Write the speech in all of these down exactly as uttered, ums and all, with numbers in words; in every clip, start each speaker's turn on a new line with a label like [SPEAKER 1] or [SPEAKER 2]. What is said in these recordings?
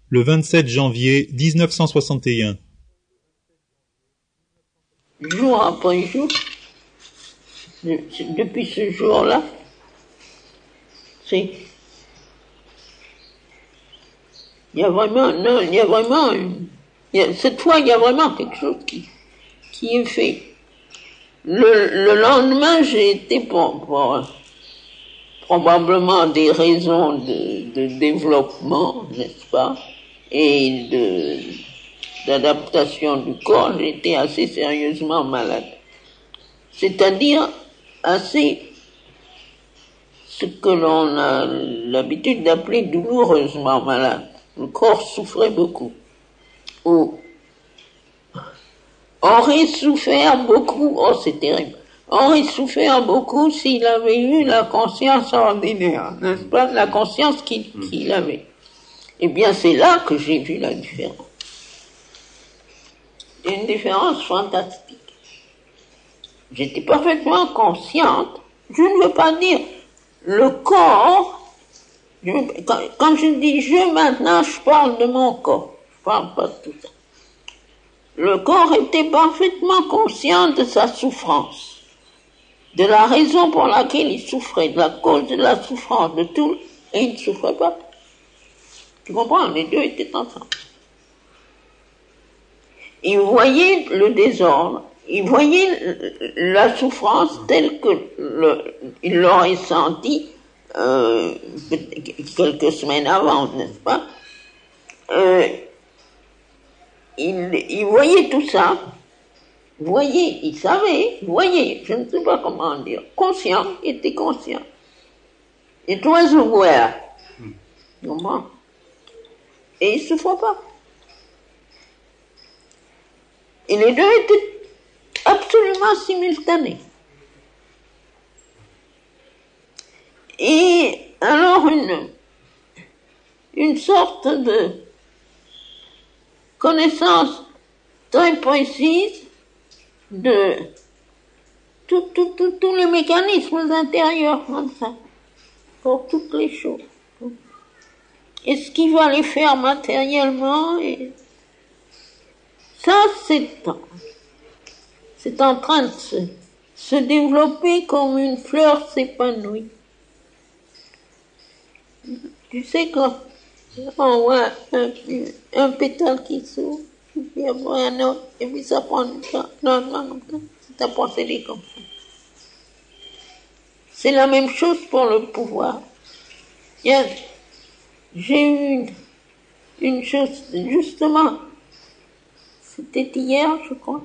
[SPEAKER 1] le vingt-sept janvier mille neuf cent soixante et un.
[SPEAKER 2] Jour après jour, depuis ce jour-là, c'est... Il y a vraiment, non, il y a vraiment, une, il y a, cette fois, il y a vraiment quelque chose qui, qui est fait. Le, le lendemain, j'ai été pour, pour probablement des raisons de, de développement, n'est-ce pas, et de, d'adaptation du corps, j'ai été assez sérieusement malade. C'est-à-dire assez, ce que l'on a l'habitude d'appeler douloureusement malade. Le corps souffrait beaucoup. Ou aurait souffert beaucoup, oh c'est terrible, aurait souffert beaucoup s'il avait eu la conscience ordinaire, n'est-ce pas, la conscience qu'il, qu'il avait. Eh bien c'est là que j'ai vu la différence. Une différence fantastique. J'étais parfaitement consciente, je ne veux pas dire le corps, je, quand, quand je dis je maintenant, je parle de mon corps, je parle pas de tout ça. Le corps était parfaitement conscient de sa souffrance, de la raison pour laquelle il souffrait, de la cause de la souffrance, de tout, et il ne souffrait pas. Tu comprends? Les deux étaient ensemble. Il voyait le désordre, il voyait la souffrance telle que le, il l'aurait sentie euh, quelques semaines avant, n'est-ce pas? Euh, il, il voyait tout ça, voyait, il savait, voyait, je ne sais pas comment dire, conscient, il était conscient. It was aware. Tu comprends? Et il ne souffre pas. Et les deux étaient absolument simultanés. Et alors une, une sorte de connaissance très précise de tous tout, tout, tout les mécanismes intérieurs comme ça, pour toutes les choses. Et ce qu'il va les faire matériellement, et ça c'est, c'est en train de se, se développer comme une fleur s'épanouit. Tu sais quand on voit un, un pétale qui s'ouvre, puis après un autre, et puis ça prend du temps. Non, non, non, c'est un procédé comme ça. C'est la même chose pour le pouvoir. Il y a, j'ai eu une, une chose, justement, c'était hier, je crois,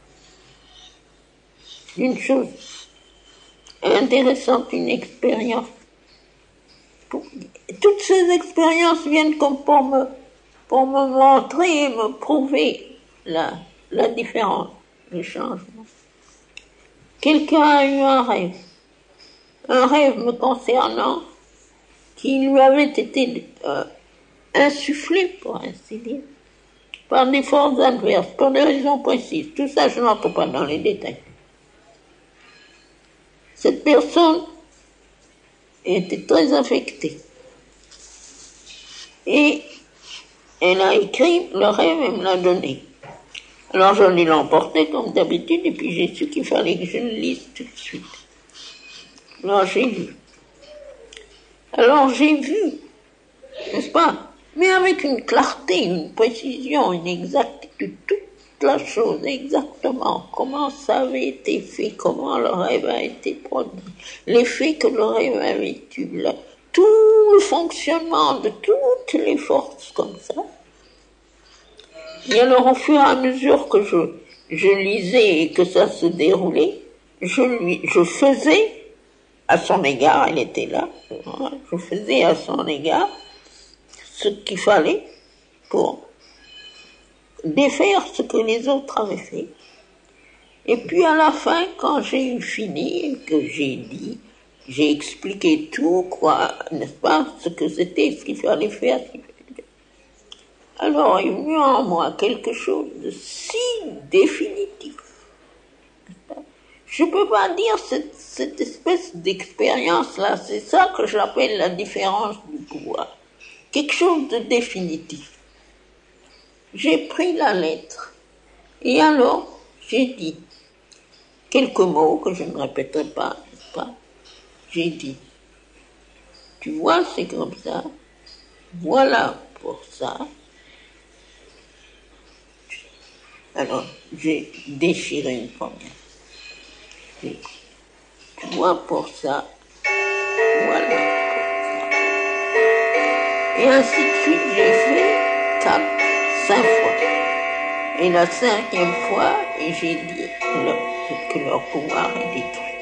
[SPEAKER 2] une chose intéressante, une expérience. Toutes ces expériences viennent comme pour me, pour me montrer et me prouver la, la différence, le changement. Quelqu'un a eu un rêve, un rêve me concernant, qui lui avait été euh, insufflé, pour ainsi dire, par des forces adverses, pour des raisons précises. Tout ça, je n'entre pas dans les détails. Cette personne était très affectée. Et elle a écrit le rêve et me l'a donné. Alors j'en ai l'emporté comme d'habitude, et puis j'ai su qu'il fallait que je le lise tout de suite. Alors j'ai lu. Alors j'ai vu, n'est-ce pas, mais avec une clarté, une précision, une exactitude, toute la chose, exactement, comment ça avait été fait, comment le rêve a été produit, l'effet que le rêve avait eu, là, tout le fonctionnement de toutes les forces comme ça. Et alors au fur et à mesure que je, je lisais et que ça se déroulait, je lui, je faisais à son égard, elle était là, je faisais à son égard ce qu'il fallait pour défaire ce que les autres avaient fait. Et puis à la fin, quand j'ai eu fini, que j'ai dit, j'ai expliqué tout, quoi, n'est-ce pas, ce que c'était, ce qu'il fallait faire. Alors il y a eu en moi quelque chose de si définitif. Je ne peux pas dire cette, cette espèce d'expérience-là, c'est ça que j'appelle la différence du pouvoir. Quelque chose de définitif. j'ai pris la lettre. Et alors, j'ai dit quelques mots que je ne répéterai pas, n'est-ce pas? J'ai dit, tu vois, c'est comme ça. Voilà pour ça. Alors, j'ai déchiré une première. J'ai dit, tu vois pour ça. Voilà pour ça. Et ainsi de suite, j'ai fait quatre, cinq fois. Et la cinquième fois, j'ai dit leur, que leur pouvoir est détruit.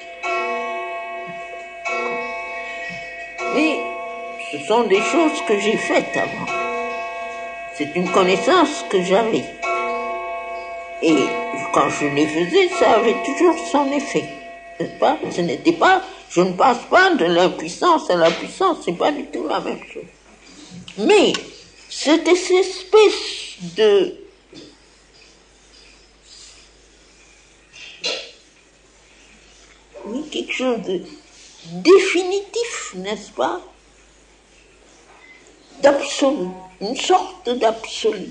[SPEAKER 2] Mais ce sont des choses que j'ai faites avant. C'est une connaissance que j'avais. Et quand je les faisais, ça avait toujours son effet. N'est-ce pas? Ce n'était pas, je ne passe pas de l'impuissance à la puissance, c'est pas du tout la même chose. Mais c'était cette espèce de oui, quelque chose de définitif, n'est-ce pas? D'absolu, une sorte d'absolu.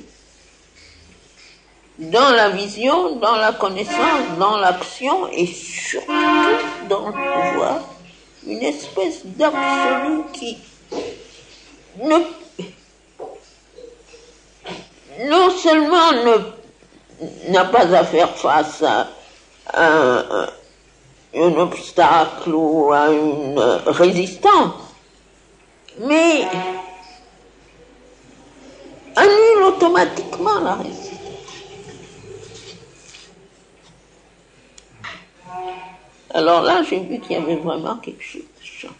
[SPEAKER 2] Dans la vision, dans la connaissance, dans l'action et surtout dans le pouvoir, une espèce d'absolu qui ne, non seulement ne, n'a pas à faire face à un, un obstacle ou à une résistance, mais annule automatiquement la résistance. Alors là, j'ai vu qu'il y avait vraiment quelque chose de changé.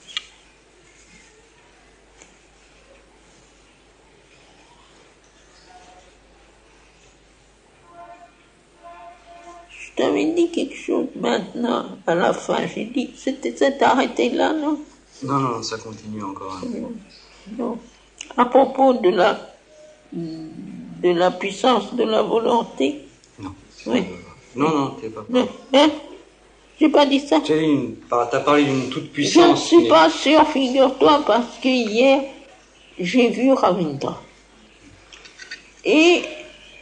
[SPEAKER 2] Je t'avais dit quelque chose maintenant, à la fin, j'ai dit, c'était cet arrêté là, non?
[SPEAKER 3] Non, non, ça continue encore.
[SPEAKER 2] Non, non. À propos de la, de la puissance de la volonté.
[SPEAKER 3] Non.
[SPEAKER 2] Oui.
[SPEAKER 3] Euh, non, non, t'es pas.
[SPEAKER 2] Non, hein? J'ai pas dit ça.
[SPEAKER 3] Tu as parlé d'une toute
[SPEAKER 2] Je ne
[SPEAKER 3] puissance.
[SPEAKER 2] suis pas sûre, figure-toi, parce que hier, j'ai vu Ravindra. Et,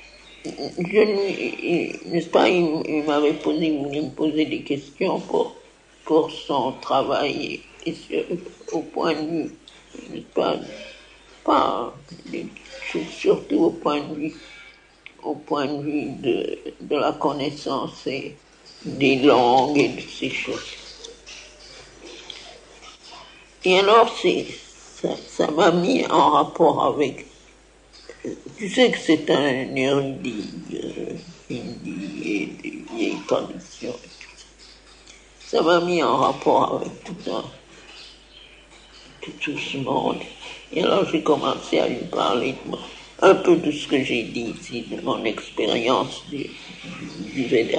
[SPEAKER 2] je, n'est-ce pas, il, il m'avait posé, il voulait me poser des questions pour, pour son travail, et, et sur, au point de vue, n'est-ce pas, pas, surtout au point de vue, au point de vue de, de la connaissance et des langues et de ces choses. Et alors, c'est, ça, ça m'a mis en rapport avec, tu sais que c'est un érudit euh, hindi et des vieilles traditions et tout ça. Ça m'a mis en rapport avec tout ça, tout, tout ce monde. Et alors, j'ai commencé à lui parler de moi, un peu de ce que j'ai dit ici, de mon expérience du, du Veda.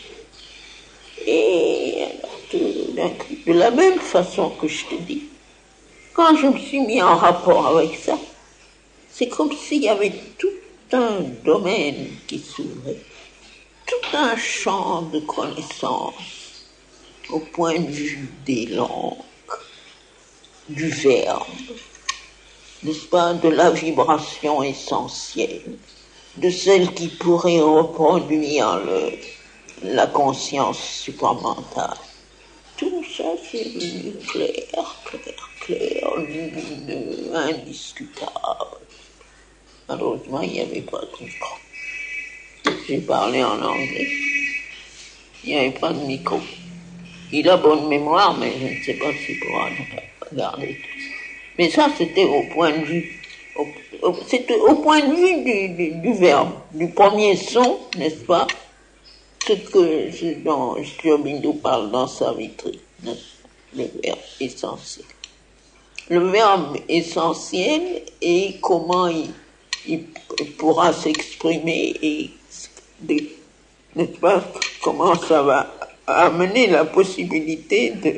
[SPEAKER 2] Et alors, tout d'un coup, de la même façon que je te dis, quand je me suis mis en rapport avec ça, c'est comme s'il y avait tout un domaine qui s'ouvrait, tout un champ de connaissances au point de vue des langues, du verbe, n'est-ce pas, de la vibration essentielle, de celle qui pourrait reproduire le la conscience supramentale. Tout ça, c'est devenu clair, clair, clair, lumineux, indiscutable. Malheureusement, il n'y avait pas de micro. J'ai parlé en anglais. Il n'y avait pas de micro. Il a bonne mémoire, mais je ne sais pas s'il pourra regarder tout ça. Mais ça, c'était au point de vue, au, au, c'était au point de vue du, du, du verbe, du premier son, n'est-ce pas? Ce que ce dont Sri Aurobindo parle dans sa vitrine, le verbe essentiel. Le verbe essentiel et comment il, il pourra s'exprimer et n'est-ce pas, comment ça va amener la possibilité de,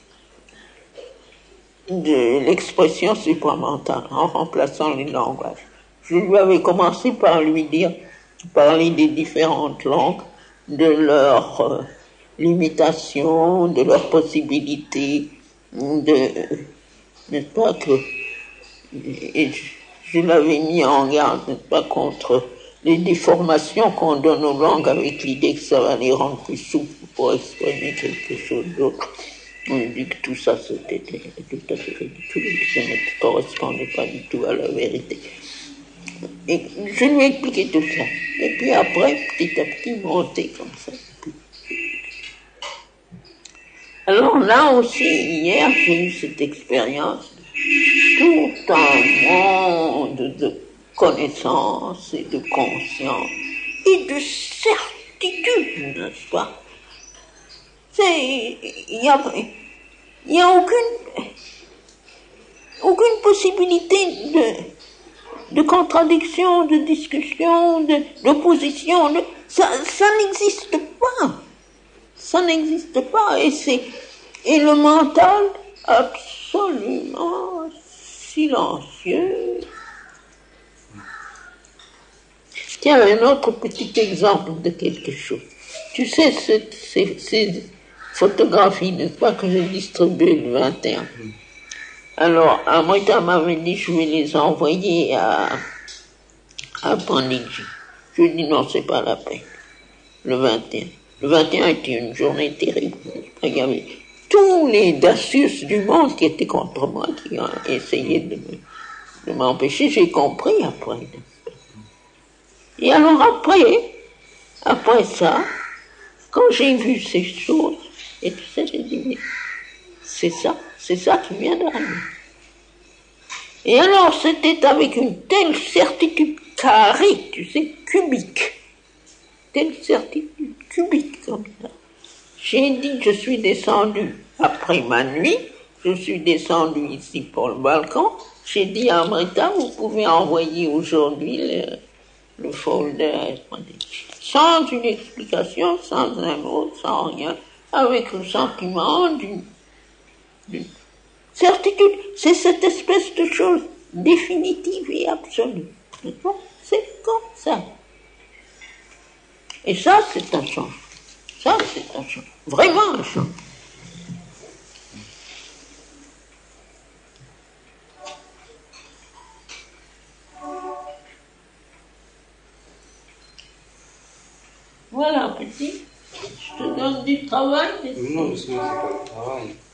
[SPEAKER 2] de l'expression supramentale en remplaçant les langages. Je lui avais commencé par lui dire, parler des différentes langues, de leurs euh, limitations, de leurs possibilités, de, n'est-ce pas que, et je, je l'avais mis en garde, n'est-ce pas, contre les déformations qu'on donne aux langues avec l'idée que ça va les rendre plus souples pour exprimer quelque chose d'autre. On dit que tout ça c'était tout à fait ridicule, que ça ne correspondait pas du tout à la vérité. Et je lui ai expliqué tout ça. Et puis après, petit à petit, monter comme ça. Alors là aussi, hier, j'ai eu cette expérience. Tout un monde de connaissance et de conscience et de certitude, n'est-ce pas? C'est, il y a, il y a aucune, aucune possibilité de, de contradiction, de discussion, de, d'opposition. De, ça, ça n'existe pas. Ça n'existe pas. Et c'est, et le mental absolument silencieux. Tiens, un autre petit exemple de quelque chose. Tu sais, ces, ces, ces photographies, n'est-ce pas, que j'ai distribuées le vingt et un. Alors, Amrita m'avait dit, je vais les envoyer à, à Pandiji. Je lui ai dit, non, c'est pas la peine. Le vingt et un. Le vingt et un était une journée terrible. Il y avait tous les Dacius du monde qui étaient contre moi, qui ont essayé de, me, de m'empêcher. J'ai compris après. Et alors après, après ça, quand j'ai vu ces choses, et tout ça, j'ai dit, mais c'est ça, c'est ça qui vient d'arriver. Et alors c'était avec une telle certitude carrée, tu sais, cubique, telle certitude cubique comme ça. J'ai dit, je suis descendu après ma nuit, je suis descendu ici pour le balcon, j'ai dit à Amrita, vous pouvez envoyer aujourd'hui le, le folder, sans une explication, sans un mot, sans rien, avec le sentiment d'une, d'une certitude. C'est cette espèce de chose définitive et absolue. C'est comme ça. Et ça, c'est un changement. Ça, c'est un changement. Vraiment un changement. Voilà, petit. Je te donne du travail.
[SPEAKER 3] Non, parce que c'est pas le travail.